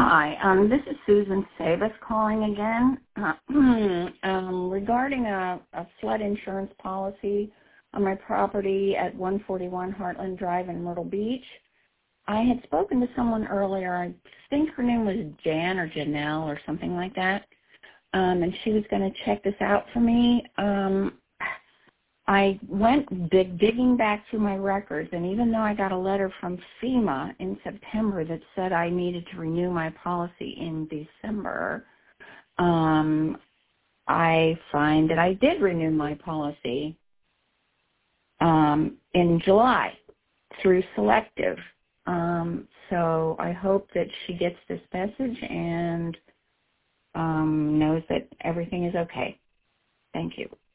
Hi, this is Susan Savas calling again regarding a flood insurance policy on my property at 141 Heartland Drive in Myrtle Beach. I had spoken to someone earlier. I think her name was Jan or Janelle or something like that, and she was going to check this out for me. I went digging back through my records, and even though I got a letter from FEMA in September that said I needed to renew my policy in December, I find that I did renew my policy in July through Selective. So I hope that she gets this message and knows that everything is okay. Thank you.